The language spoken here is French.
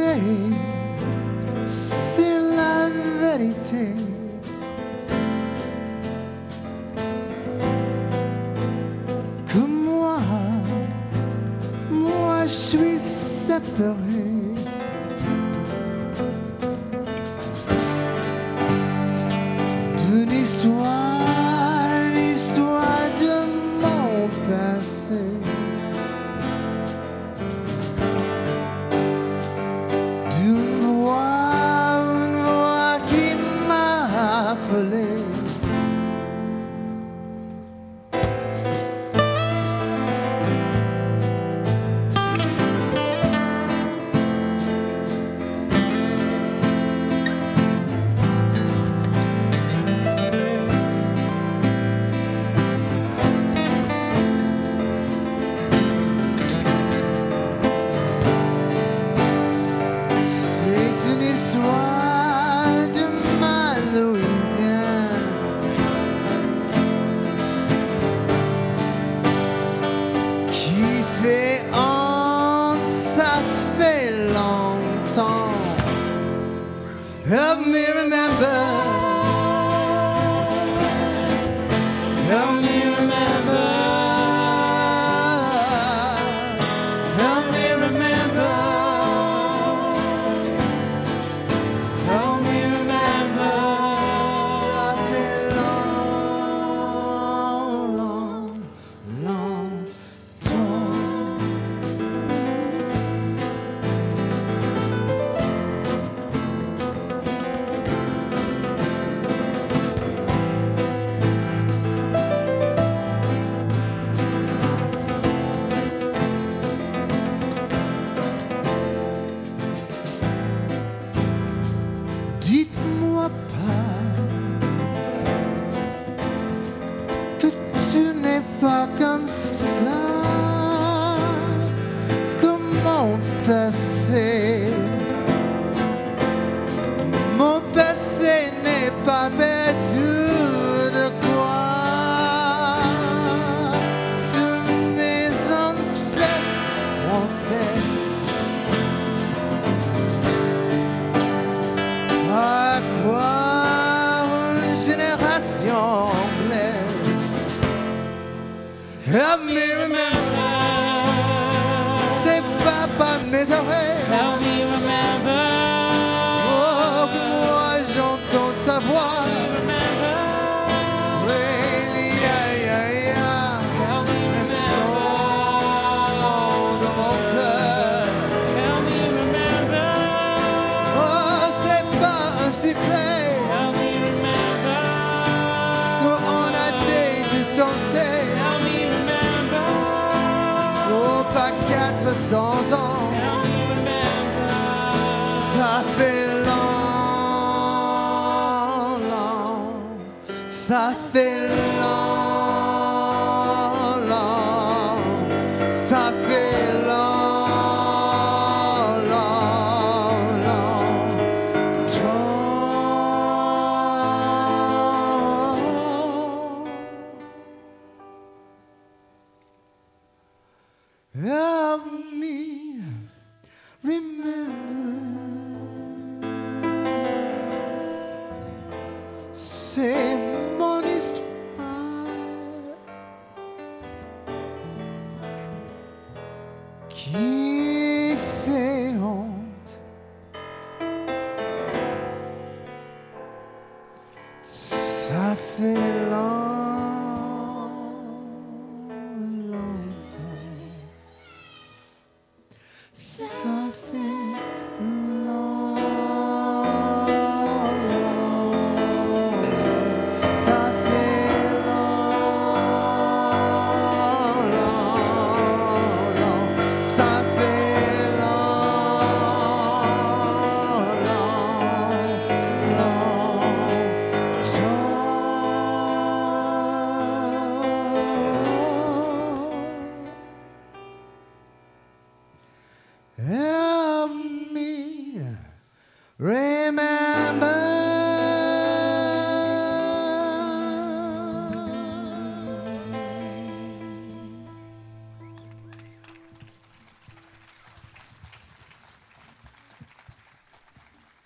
sais, c'est la vérité. Que moi je suis séparé. D'une histoire de mon passé. D'une voix qui m'a appelé. Help me remember. Help me remember. Help me remember. Help me remember. Ça fait longtemps. Dites-moi pas que tu n'es pas comme ça, comme mon passé. Mon passé n'est pas perdu de quoi. De mes ancêtres, on sait. À croire une génération anglaise. Help me remember. C'est pas mes oreilles. Help me remember. Oh, que moi j'entends sa voix. Pas 400 ans. Ça fait longtemps. Ça fait longtemps. Ça fait longtemps.